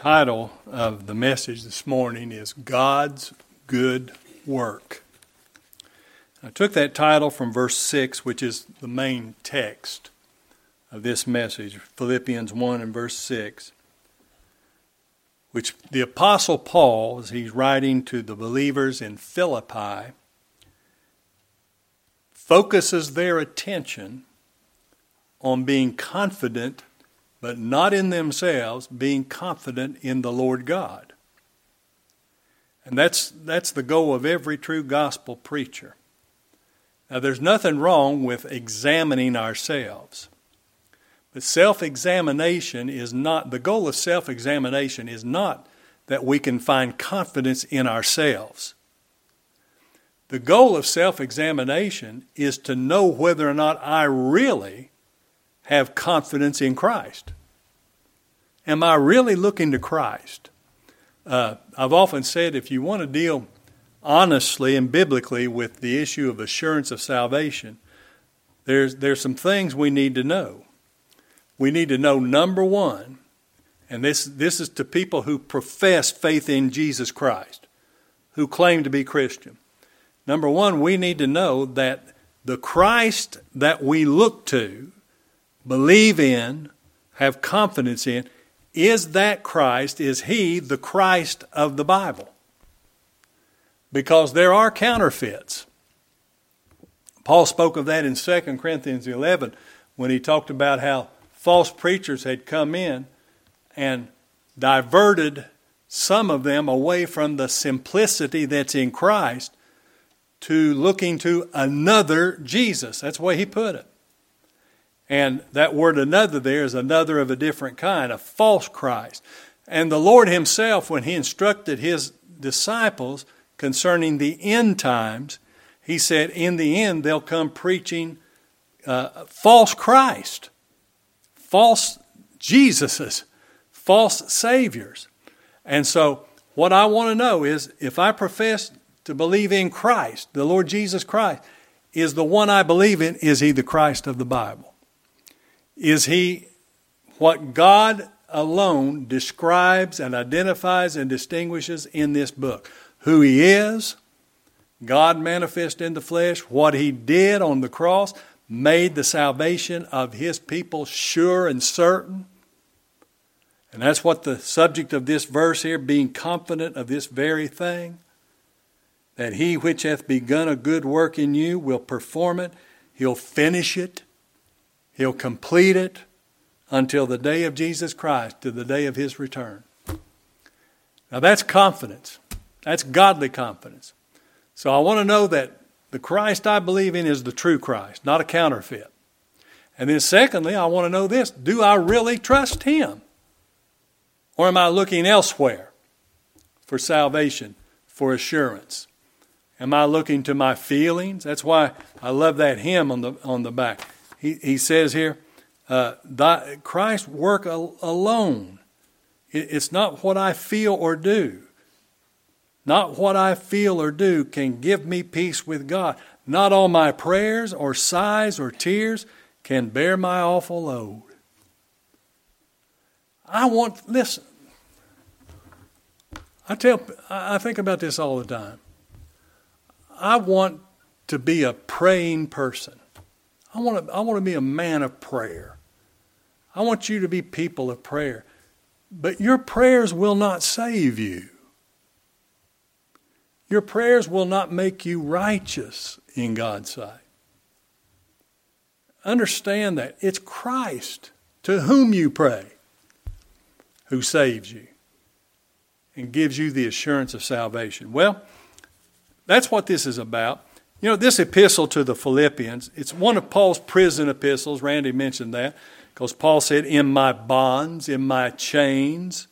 title of the message this morning is God's Good Work. I took that title from verse 6, which is the main text of this message, Philippians 1 and verse 6, which the Apostle Paul, as he's writing to the believers in Philippi, focuses their attention on being confident, but not in themselves, being confident in the Lord God. And that's the goal of every true gospel preacher. Now, there's nothing wrong with examining ourselves. But self-examination is not, the goal of self-examination is not that we can find confidence in ourselves. The goal of self-examination is to know whether or not I really have confidence in Christ. Am I really looking to Christ? I've often said if you want to deal honestly and biblically with the issue of assurance of salvation, there's some things we need to know. We need to know, number one, and this is to people who profess faith in Jesus Christ, who claim to be Christian. Number one, we need to know that the Christ that we look to, believe in, have confidence in, is that Christ, is He the Christ of the Bible? Because there are counterfeits. Paul spoke of that in 2 Corinthians 11 when he talked about how false preachers had come in and diverted some of them away from the simplicity that's in Christ to looking to another Jesus. That's the way he put it. And that word another there is another of a different kind, a false Christ. And the Lord himself, when he instructed his disciples concerning the end times, he said in the end they'll come preaching false Christ, false Jesuses, false Saviors. And so what I want to know is if I profess to believe in Christ, the Lord Jesus Christ, is the one I believe in, is he the Christ of the Bible? Is he what God alone describes and identifies and distinguishes in this book? Who he is, God manifest in the flesh, what he did on the cross, made the salvation of his people sure and certain. And that's what the subject of this verse here, being confident of this very thing, that he which hath begun a good work in you will perform it, he'll finish it, he'll complete it until the day of Jesus Christ, to the day of his return. Now that's confidence. That's godly confidence. So I want to know that the Christ I believe in is the true Christ, not a counterfeit. And then secondly, I want to know this. Do I really trust him? Or am I looking elsewhere for salvation, for assurance? Am I looking to my feelings? That's why I love that hymn on the back. He says here, Christ's work alone. It's not what I feel or do. Not what I feel or do can give me peace with God. Not all my prayers or sighs or tears can bear my awful load. Listen, I think about this all the time. I want to be a praying person. I want to be a man of prayer. I want you to be people of prayer. But your prayers will not save you. Your prayers will not make you righteous in God's sight. Understand that. It's Christ to whom you pray who saves you and gives you the assurance of salvation. Well, that's what this is about. You know, this epistle to the Philippians, it's one of Paul's prison epistles. Randy mentioned that because Paul said, in my bonds, in my chains.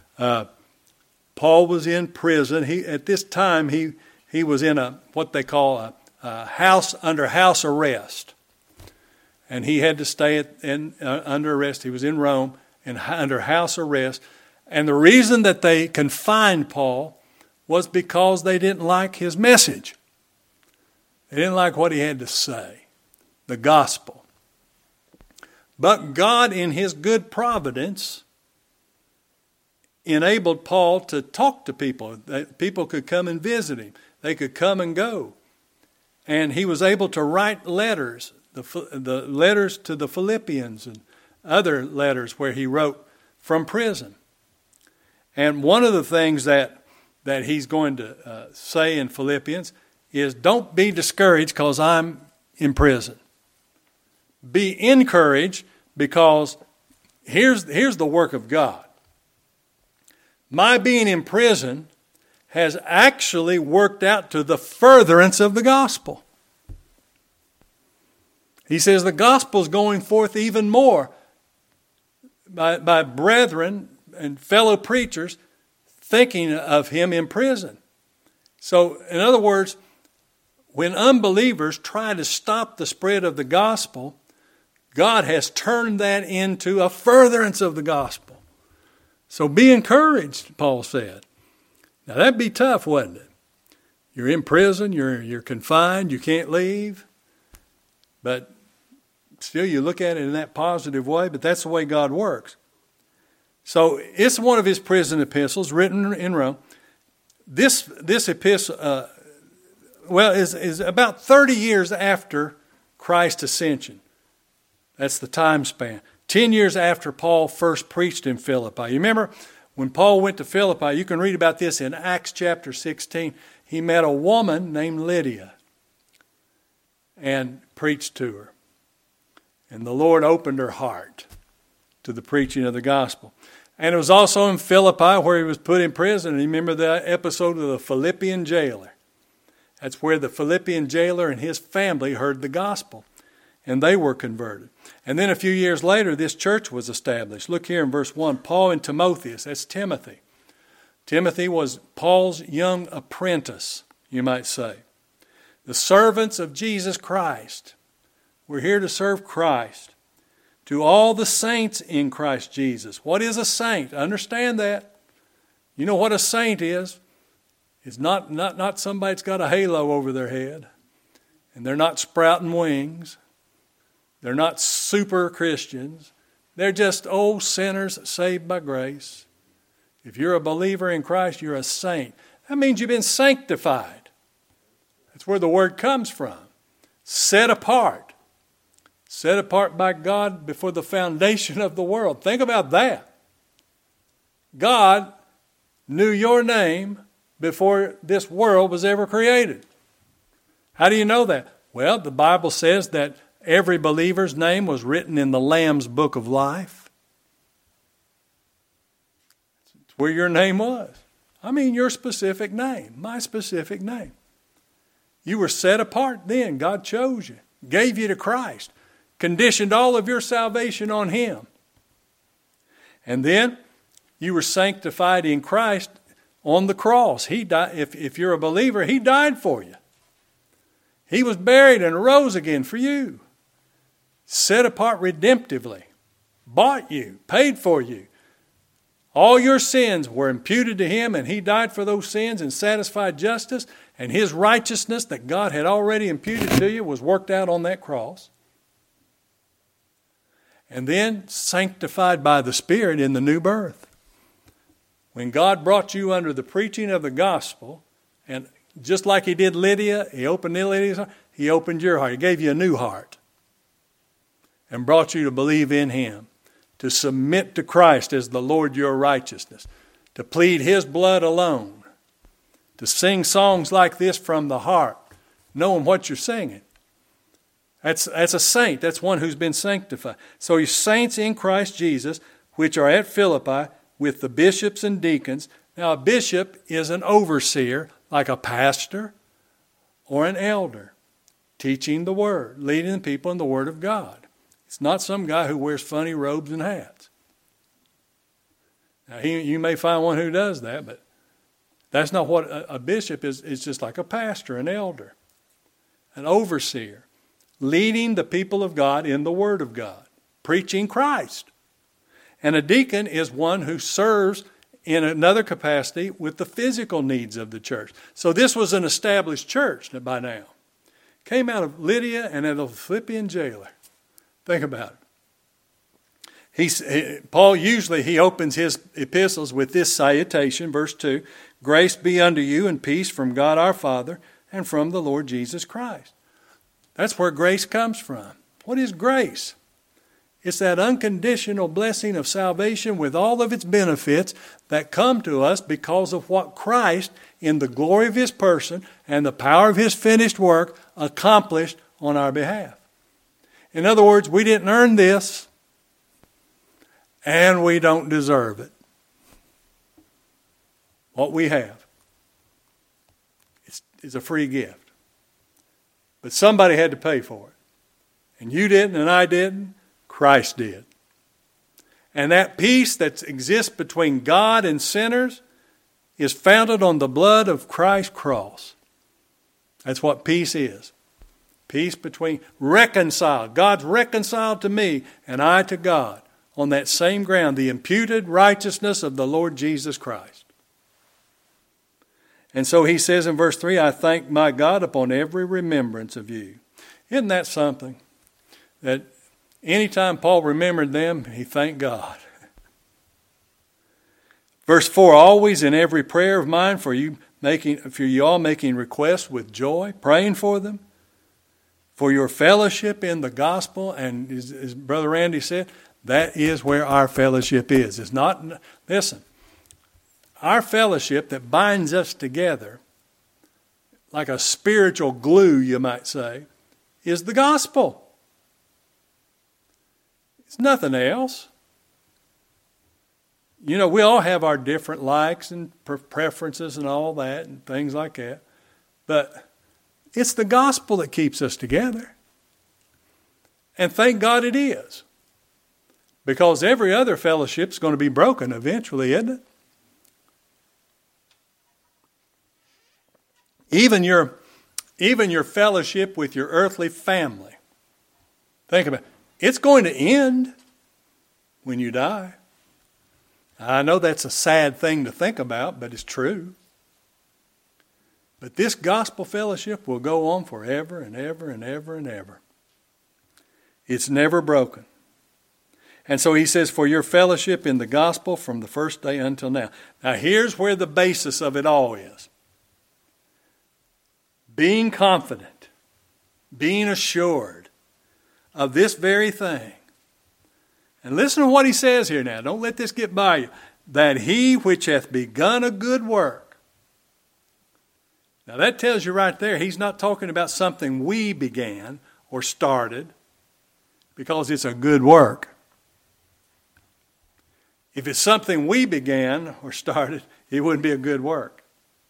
Paul was in prison. At this time, he was in what they call a house under house arrest. And he had to stay under arrest. He was in Rome and under house arrest. And the reason that they confined Paul was because they didn't like his message. They didn't like what he had to say, the gospel. But God, in his good providence, enabled Paul to talk to people. People could come and visit him. They could come and go. And he was able to write letters, the letters to the Philippians and other letters where he wrote from prison. And one of the things that he's going to say in Philippians is, don't be discouraged because I'm in prison. Be encouraged because here's the work of God. My being in prison has actually worked out to the furtherance of the gospel. He says the gospel is going forth even more by brethren and fellow preachers thinking of him in prison. So, in other words, when unbelievers try to stop the spread of the gospel, God has turned that into a furtherance of the gospel. So be encouraged, Paul said. Now that'd be tough, wouldn't it? You're in prison, you're confined, you can't leave. But still you look at it in that positive way, but that's the way God works. So it's one of his prison epistles written in Rome. This epistle, is about 30 years after Christ's ascension. That's the time span. 10 years after Paul first preached in Philippi. You remember when Paul went to Philippi, you can read about this in Acts chapter 16. He met a woman named Lydia and preached to her. And the Lord opened her heart to the preaching of the gospel. And it was also in Philippi where he was put in prison. And you remember the episode of the Philippian jailer. That's where the Philippian jailer and his family heard the gospel. And they were converted. And then a few years later, this church was established. Look here in verse 1. Paul and Timotheus, that's Timothy. Timothy was Paul's young apprentice, you might say. The servants of Jesus Christ. We're here to serve Christ. To all the saints in Christ Jesus. What is a saint? Understand that. You know what a saint is? It's not somebody that's got a halo over their head. And they're not sprouting wings. They're not super Christians. They're just old sinners saved by grace. If you're a believer in Christ, you're a saint. That means you've been sanctified. That's where the word comes from. Set apart. Set apart by God before the foundation of the world. Think about that. God knew your name before this world was ever created. How do you know that? Well, the Bible says that every believer's name was written in the Lamb's book of life. It's where your name was. I mean your specific name, my specific name. You were set apart then. God chose you, gave you to Christ, conditioned all of your salvation on Him. And then you were sanctified in Christ on the cross. He died. If you're a believer, He died for you. He was buried and arose again for you. Set apart redemptively. Bought you. Paid for you. All your sins were imputed to Him, and He died for those sins and satisfied justice. And His righteousness that God had already imputed to you was worked out on that cross. And then sanctified by the Spirit in the new birth. When God brought you under the preaching of the gospel, and just like He did Lydia, He opened Lydia's heart, He opened your heart. He gave you a new heart and brought you to believe in Him, to submit to Christ as the Lord your righteousness, to plead His blood alone, to sing songs like this from the heart, knowing what you're singing. That's a saint. That's one who's been sanctified. So you saints in Christ Jesus, which are at Philippi, with the bishops and deacons. Now a bishop is an overseer, like a pastor or an elder, teaching the word, leading the people in the word of God. It's not some guy who wears funny robes and hats. Now you may find one who does that, but that's not what a bishop is. It's just like a pastor, an elder, an overseer, leading the people of God in the word of God, preaching Christ. And a deacon is one who serves in another capacity with the physical needs of the church. So this was an established church by now. Came out of Lydia and out of the Philippian jailer. Think about it. Paul usually opens his epistles with this salutation, verse 2, grace be unto you and peace from God our Father and from the Lord Jesus Christ. That's where grace comes from. What is grace? It's that unconditional blessing of salvation with all of its benefits that come to us because of what Christ, in the glory of his person and the power of his finished work, accomplished on our behalf. In other words, we didn't earn this, and we don't deserve it. What we have is a free gift. But somebody had to pay for it. And you didn't, and I didn't. Christ did. And that peace that exists between God and sinners is founded on the blood of Christ's cross. That's what peace is. Peace between, reconciled. God's reconciled to me, and I to God. On that same ground, the imputed righteousness of the Lord Jesus Christ. And so he says in verse 3, I thank my God upon every remembrance of you. Isn't that something? That anytime Paul remembered them, he thanked God. Verse 4, always in every prayer of mine for you all making requests with joy, praying for them, for your fellowship in the gospel. And as Brother Randy said, that is where our fellowship is. It's not, listen, our fellowship that binds us together, like a spiritual glue, you might say, is the gospel. It's nothing else. You know, we all have our different likes and preferences and all that and things like that. But it's the gospel that keeps us together. And thank God it is. Because every other fellowship is going to be broken eventually, isn't it? Even your fellowship with your earthly family. Think about it. It's going to end when you die. I know that's a sad thing to think about, but it's true. But this gospel fellowship will go on forever and ever and ever and ever. It's never broken. And so he says, for your fellowship in the gospel from the first day until now. Now here's where the basis of it all is. Being confident, being assured of this very thing. And listen to what he says here now. Don't let this get by you. That he which hath begun a good work. Now that tells you right there, he's not talking about something we began or started, because it's a good work. If it's something we began or started, it wouldn't be a good work.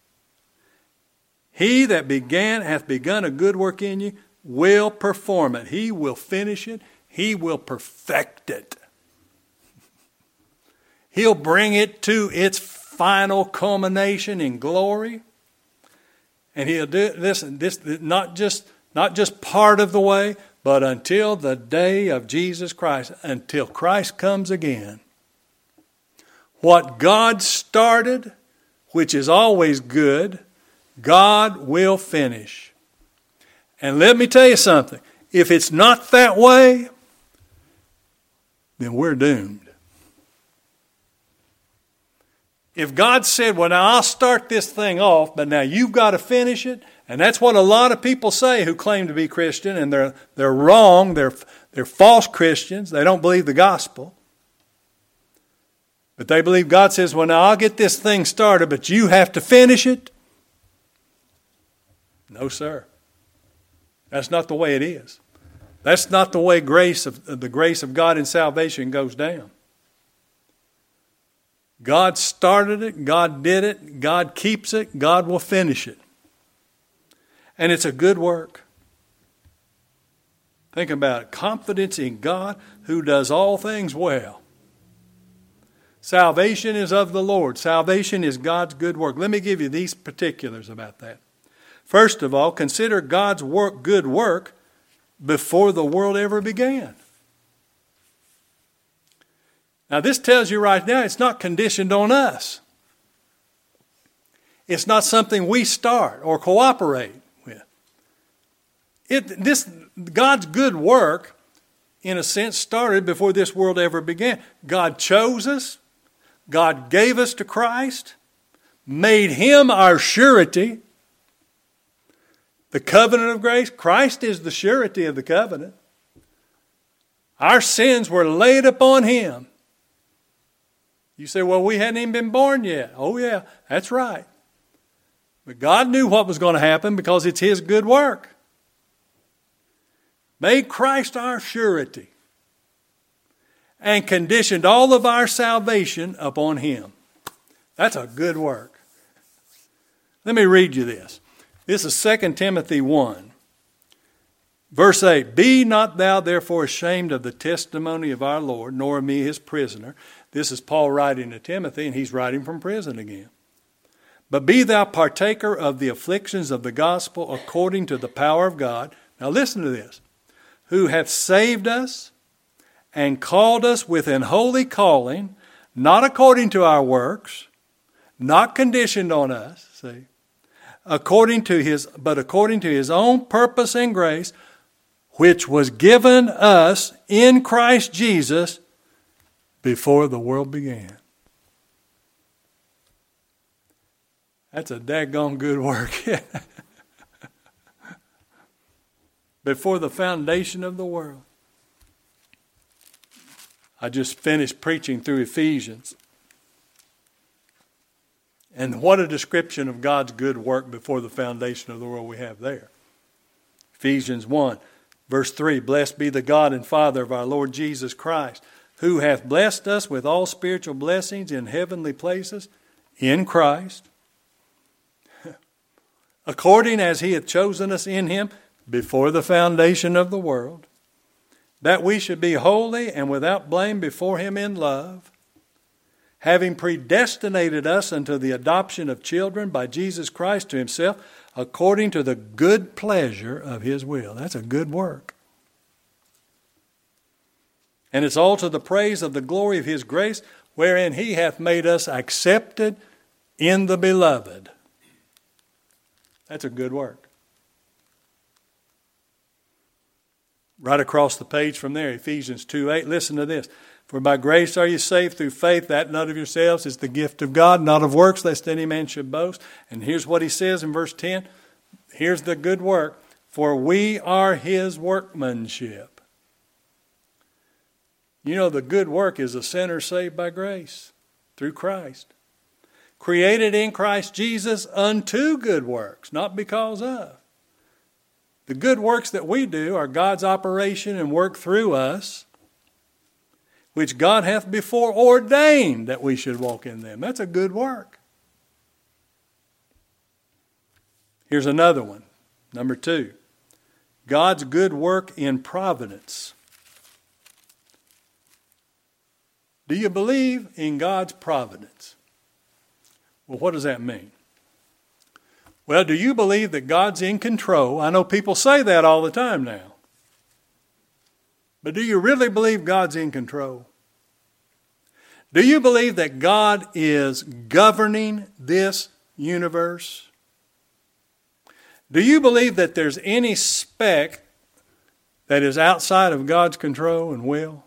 He that hath begun a good work in you will perform it. He will finish it. He will perfect it. He'll bring it to its final culmination in glory. And he'll do this not just part of the way, but until the day of Jesus Christ, until Christ comes again. What God started, which is always good, God will finish. And let me tell you something. If it's not that way, then we're doomed. If God said, well, now I'll start this thing off, but now you've got to finish it, and that's what a lot of people say who claim to be Christian, and they're wrong, they're false Christians, they don't believe the gospel. But they believe God says, well, now I'll get this thing started, but you have to finish it. No, sir. That's not the way it is. That's not the way the grace of God in salvation goes down. God started it, God did it, God keeps it, God will finish it. And it's a good work. Think about it. Confidence in God who does all things well. Salvation is of the Lord. Salvation is God's good work. Let me give you these particulars about that. First of all, consider God's good work before the world ever began. Now this tells you right now it's not conditioned on us. It's not something we start or cooperate with. God's good work in a sense, started before this world ever began. God chose us. God gave us to Christ, made Him our surety. The covenant of grace, Christ is the surety of the covenant. Our sins were laid upon Him. You say, well, we hadn't even been born yet. Oh yeah, that's right. But God knew what was going to happen because it's His good work. Made Christ our surety and conditioned all of our salvation upon Him. That's a good work. Let me read you this. This is 2 Timothy 1. Verse 8, Be not thou therefore ashamed of the testimony of our Lord, nor of me his prisoner. This is Paul writing to Timothy, and he's writing from prison again. But be thou partaker of the afflictions of the gospel according to the power of God. Now listen to this. Who hath saved us and called us with an holy calling, not according to our works, not conditioned on us, see, according to his own purpose and grace, which was given us in Christ Jesus before the world began. That's a daggone good work. Before the foundation of the world. I just finished preaching through Ephesians. And what a description of God's good work before the foundation of the world we have there. Ephesians 1. Verse 3, Blessed be the God and Father of our Lord Jesus Christ, who hath blessed us with all spiritual blessings in heavenly places in Christ, according as He hath chosen us in Him before the foundation of the world, that we should be holy and without blame before Him in love, having predestinated us unto the adoption of children by Jesus Christ to Himself, according to the good pleasure of His will. That's a good work. And it's all to the praise of the glory of His grace, wherein He hath made us accepted in the Beloved. That's a good work. Right across the page from there, Ephesians 2:8. Listen to this. For by grace are you saved through faith, that not of yourselves is the gift of God, not of works, lest any man should boast. And here's what he says in verse 10. Here's the good work. For we are His workmanship. You know, the good work is a sinner saved by grace through Christ. Created in Christ Jesus unto good works, not because of. The good works that we do are God's operation and work through us, which God hath before ordained that we should walk in them. That's a good work. Here's another one. Number 2. God's good work in providence. Do you believe in God's providence? Well, what does that mean? Well, do you believe that God's in control? I know people say that all the time now. But do you really believe God's in control? Do you believe that God is governing this universe? Do you believe that there's any speck that is outside of God's control and will?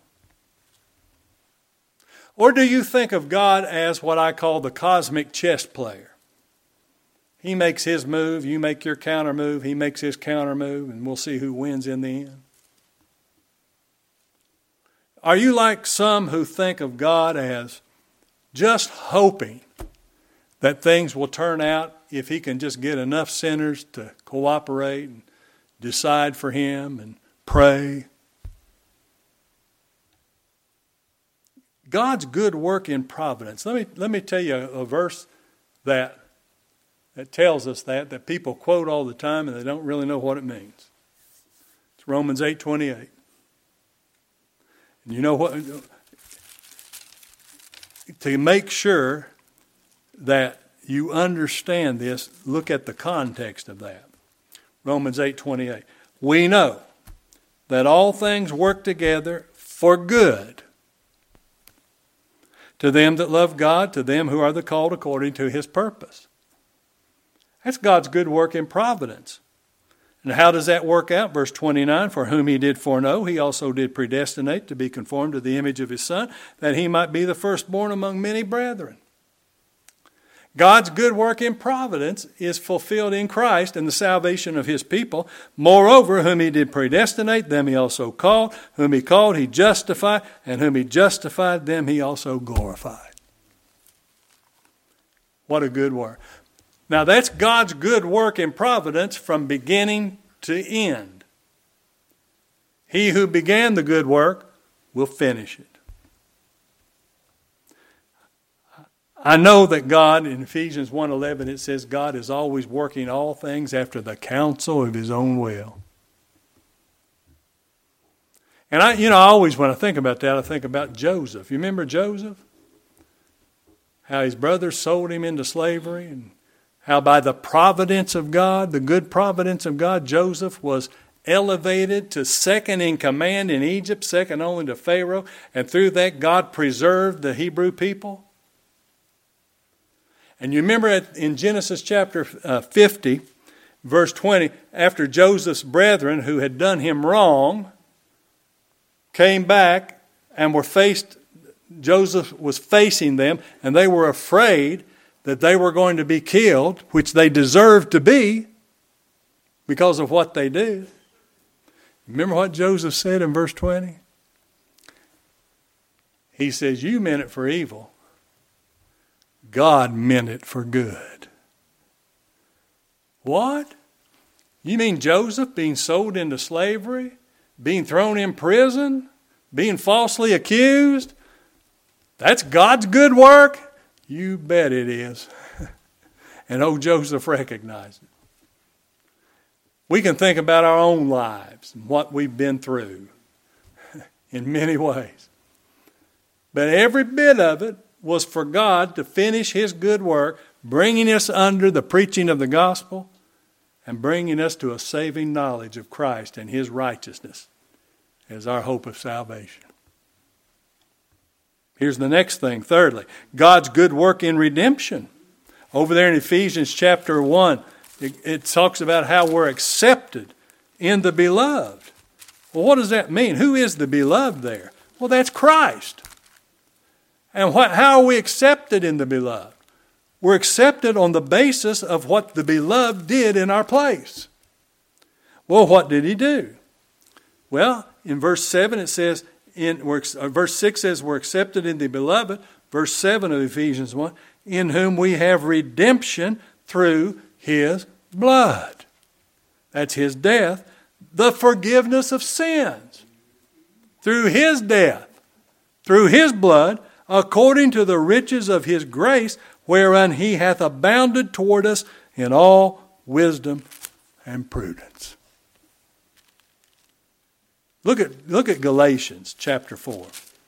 Or do you think of God as what I call the cosmic chess player? He makes his move, you make your counter move, he makes his counter move, and we'll see who wins in the end. Are you like some who think of God as just hoping that things will turn out if He can just get enough sinners to cooperate and decide for Him and pray? God's good work in providence. Let me tell you a verse that tells us that people quote all the time and they don't really know what it means. It's Romans 8:28. And you know what? To make sure that you understand this, look at the context of that. Romans 8:28. We know that all things work together for good to them that love God, to them who are the called according to His purpose. That's God's good work in providence. And how does that work out? Verse 29, for whom he did foreknow, he also did predestinate to be conformed to the image of his Son, that he might be the firstborn among many brethren. God's good work in providence is fulfilled in Christ and the salvation of his people. Moreover, whom he did predestinate, them he also called. Whom he called, he justified. And whom he justified, them he also glorified. What a good work. Now that's God's good work in providence from beginning to end. He who began the good work will finish it. I know that God, in Ephesians 1:11, it says God is always working all things after the counsel of his own will. And I always, when I think about that, I think about Joseph. You remember Joseph? How his brothers sold him into slavery, and how by the providence of God, the good providence of God, Joseph was elevated to second in command in Egypt, second only to Pharaoh, and through that God preserved the Hebrew people. And you remember in Genesis chapter 50, verse 20, after Joseph's brethren who had done him wrong came back and were faced, Joseph was facing them, and they were afraid that they were going to be killed, which they deserved to be because of what they did. Remember what Joseph said in verse 20? He says, you meant it for evil. God meant it for good. What? You mean Joseph being sold into slavery, being thrown in prison, being falsely accused? That's God's good work? You bet it is. And old Joseph recognized it. We can think about our own lives and what we've been through in many ways. But every bit of it was for God to finish his good work, bringing us under the preaching of the gospel and bringing us to a saving knowledge of Christ and his righteousness as our hope of salvation. Here's the next thing. Thirdly, God's good work in redemption. Over there in Ephesians chapter 1, it talks about how we're accepted in the beloved. Well, what does that mean? Who is the beloved there? Well, that's Christ. And how are we accepted in the beloved? We're accepted on the basis of what the beloved did in our place. Well, what did he do? Well, in verse 7 it says, verse 6 says we're accepted in the beloved. Verse 7 of Ephesians 1, in whom we have redemption through his blood. That's his death. The forgiveness of sins. Through his death. Through his blood. According to the riches of his grace, wherein he hath abounded toward us in all wisdom and prudence. Look at Galatians chapter 4.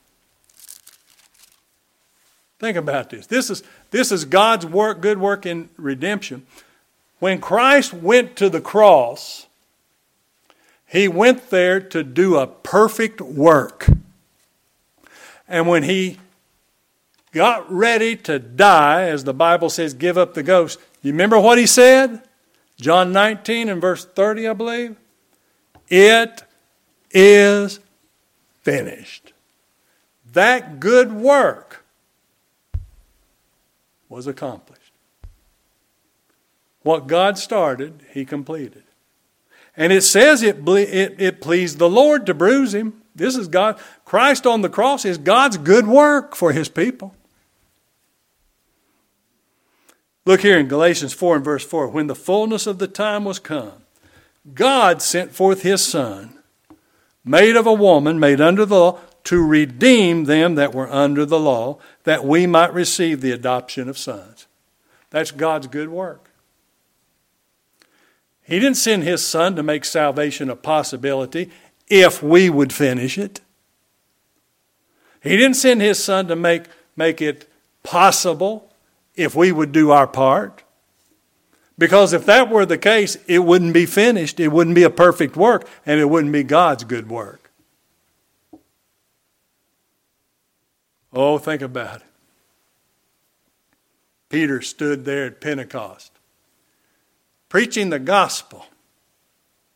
Think about this. This is God's work, good work in redemption. When Christ went to the cross, he went there to do a perfect work. And when he got ready to die, as the Bible says, give up the ghost. You remember what he said? John 19 and verse 30, I believe. It is finished. That good work was accomplished. What God started, he completed. And it says it pleased the Lord to bruise him. This is God. Christ on the cross is God's good work for his people. Look here in Galatians 4 and verse 4. When the fullness of the time was come, God sent forth his Son, made of a woman, made under the law, to redeem them that were under the law, that we might receive the adoption of sons. That's God's good work. He didn't send his Son to make salvation a possibility if we would finish it. He didn't send his Son to make it possible if we would do our part. Because if that were the case, it wouldn't be finished, it wouldn't be a perfect work, and it wouldn't be God's good work. Oh, think about it. Peter stood there at Pentecost, preaching the gospel.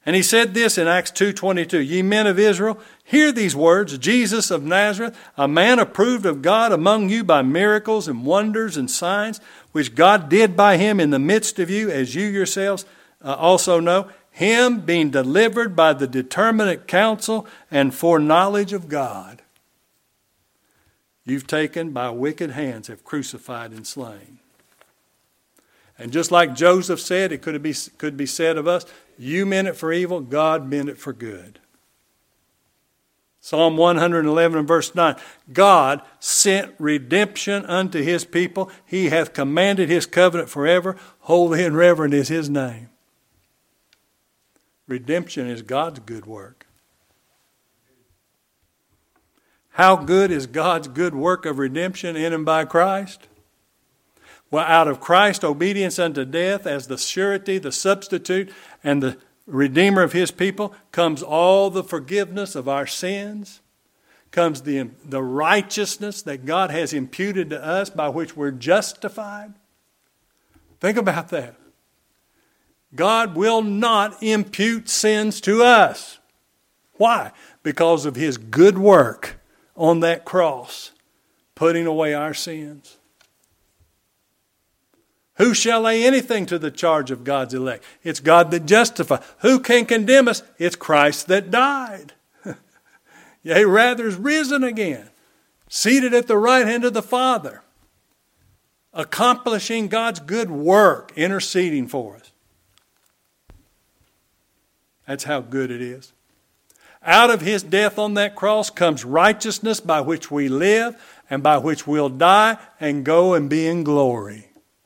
And he said this in Acts 2:22, "Ye men of Israel, hear these words, Jesus of Nazareth, a man approved of God among you by miracles and wonders and signs, which God did by him in the midst of you, as you yourselves also know, him being delivered by the determinate counsel and foreknowledge of God. You've taken by wicked hands, have crucified and slain." And just like Joseph said, it could be said of us, you meant it for evil, God meant it for good. Psalm 111 and verse 9, God sent redemption unto his people. He hath commanded his covenant forever. Holy and reverend is his name. Redemption is God's good work. How good is God's good work of redemption in and by Christ? Well, out of Christ's obedience unto death as the surety, the substitute, and the Redeemer of his people, comes all the forgiveness of our sins, comes the righteousness that God has imputed to us by which we're justified. Think about that. God will not impute sins to us. Why? Because of his good work on that cross, putting away our sins. Who shall lay anything to the charge of God's elect? It's God that justifies. Who can condemn us? It's Christ that died. Yea, rather is risen again, seated at the right hand of the Father, accomplishing God's good work, interceding for us. That's how good it is. Out of his death on that cross comes righteousness by which we live and by which we'll die and go and be in glory.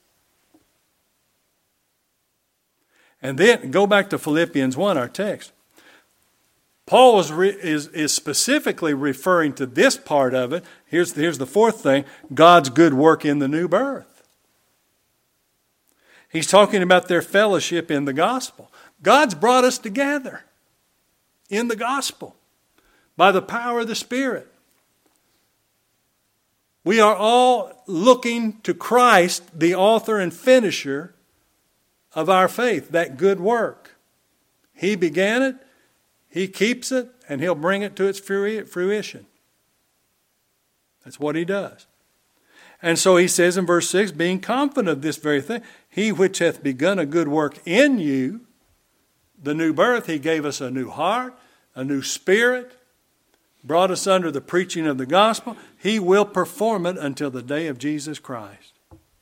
And then go back to Philippians 1, our text. Paul is specifically referring to this part of it. Here's the fourth thing, God's good work in the new birth. He's talking about their fellowship in the gospel. God's brought us together in the gospel by the power of the Spirit. We are all looking to Christ, the author and finisher of our faith, that good work. He began it, he keeps it, and he'll bring it to its fruition. That's what he does. And so he says in verse 6, being confident of this very thing, he which hath begun a good work in you, the new birth, he gave us a new heart, a new spirit, brought us under the preaching of the gospel. He will perform it until the day of Jesus Christ.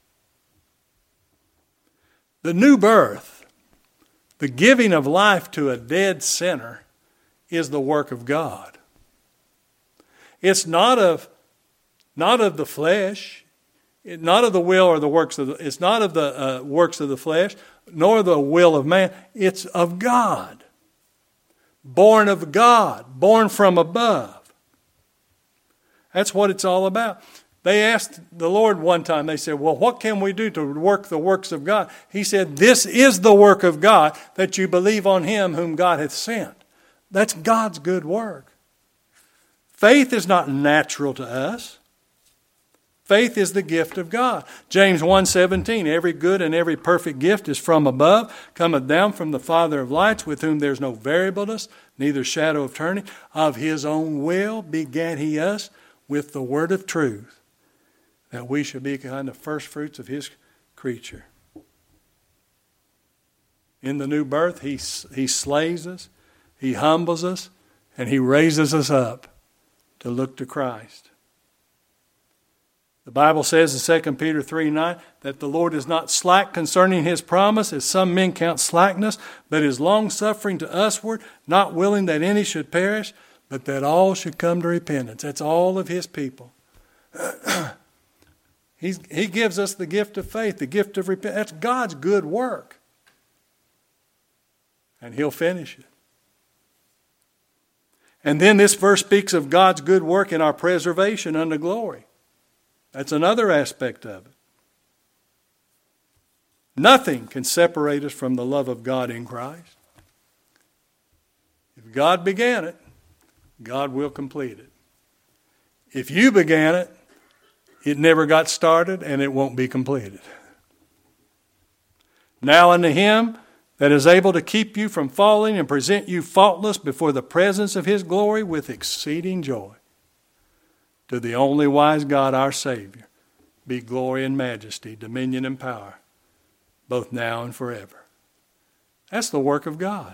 The new birth, the giving of life to a dead sinner, is the work of God. It's not of the flesh, not of the will or the works of the. It's not of the works of the flesh, nor the will of man. It's of God, born of God, born from above. That's what it's all about. They asked the Lord one time, they said, well, what can we do to work the works of God? He said, this is the work of God, that you believe on him whom God hath sent. That's God's good work. Faith is not natural to us. Faith is the gift of God. James 1:17, every good and every perfect gift is from above, cometh down from the Father of lights, with whom there's no variableness, neither shadow of turning. Of his own will begat he us with the word of truth, that we should be kind of first fruits of his creature. In the new birth, he slays us, he humbles us, and he raises us up to look to Christ. The Bible says in 2 Peter 3:9 that the Lord is not slack concerning his promise, as some men count slackness, but is long-suffering to usward, not willing that any should perish, but that all should come to repentance. That's all of his people. He gives us the gift of faith, the gift of repentance. That's God's good work. And he'll finish it. And then this verse speaks of God's good work in our preservation unto glory. That's another aspect of it. Nothing can separate us from the love of God in Christ. If God began it, God will complete it. If you began it, it never got started and it won't be completed. Now unto him that is able to keep you from falling and present you faultless before the presence of his glory with exceeding joy. To the only wise God, our Savior, be glory and majesty, dominion and power, both now and forever. That's the work of God.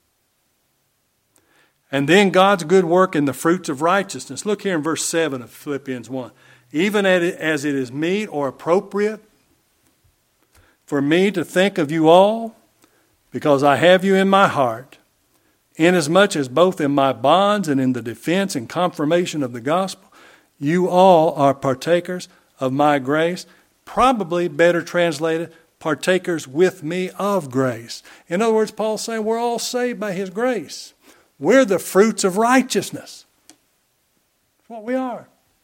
And then God's good work in the fruits of righteousness. Look here in verse 7 of Philippians 1. Even as it is meet or appropriate for me to think of you all, because I have you in my heart, inasmuch as both in my bonds and in the defense and confirmation of the gospel, you all are partakers of my grace. Probably better translated, partakers with me of grace. In other words, Paul's saying we're all saved by his grace. We're the fruits of righteousness. That's what we are.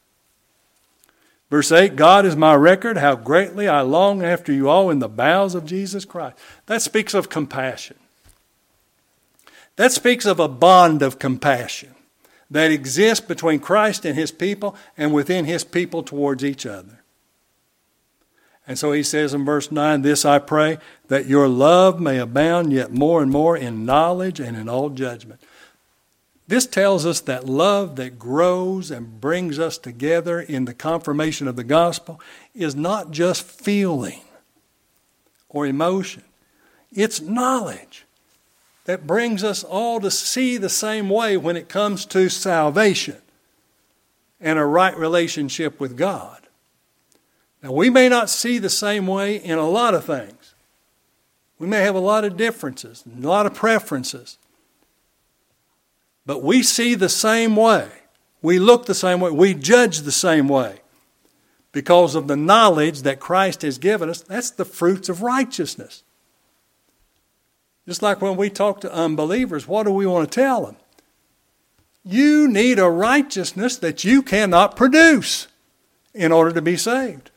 Verse 8, God is my record, how greatly I long after you all in the bowels of Jesus Christ. That speaks of compassion. That speaks of a bond of compassion that exists between Christ and his people and within his people towards each other. And so he says in verse 9, this I pray, that your love may abound yet more and more in knowledge and in all judgment. This tells us that love that grows and brings us together in the confirmation of the gospel is not just feeling or emotion. It's knowledge that brings us all to see the same way when it comes to salvation and a right relationship with God. Now, we may not see the same way in a lot of things. We may have a lot of differences, a lot of preferences. But we see the same way. We look the same way. We judge the same way. Because of the knowledge that Christ has given us, that's the fruits of righteousness. Just like when we talk to unbelievers, what do we want to tell them? You need a righteousness that you cannot produce in order to be saved.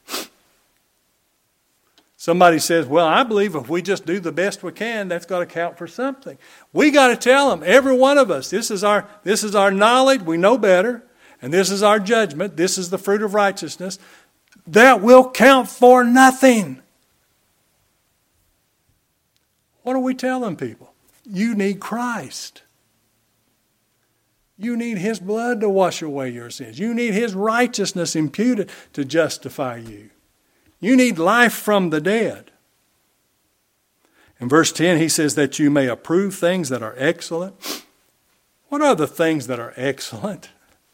Somebody says, well, I believe if we just do the best we can, that's got to count for something. We got to tell them, every one of us, this is our knowledge, we know better, and this is our judgment, this is the fruit of righteousness, that will count for nothing. What are we telling people? You need Christ. You need his blood to wash away your sins. You need his righteousness imputed to justify you. You need life from the dead. In verse 10, he says that you may approve things that are excellent. What are the things that are excellent?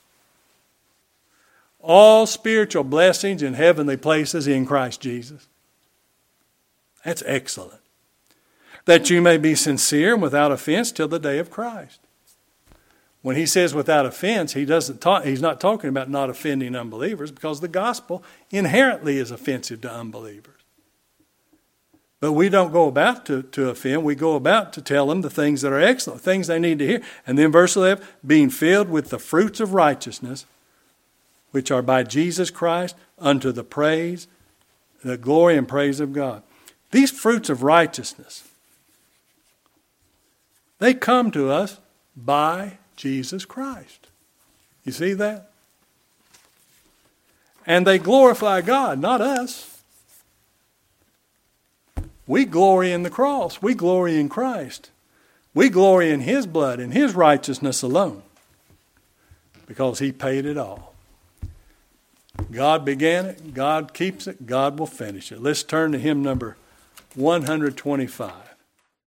All spiritual blessings in heavenly places in Christ Jesus. That's excellent. That you may be sincere and without offense till the day of Christ. When he says without offense, he's not talking about not offending unbelievers, because the gospel inherently is offensive to unbelievers. But we don't go about to offend. We go about to tell them the things that are excellent, things they need to hear. And then verse 11, being filled with the fruits of righteousness, which are by Jesus Christ, unto the praise, the glory and praise of God. These fruits of righteousness, they come to us by Jesus Christ. You see that? And they glorify God, not us. We glory in the cross. We glory in Christ. We glory in his blood and his righteousness alone, because he paid it all. God began it. God keeps it. God will finish it. Let's turn to hymn number 125.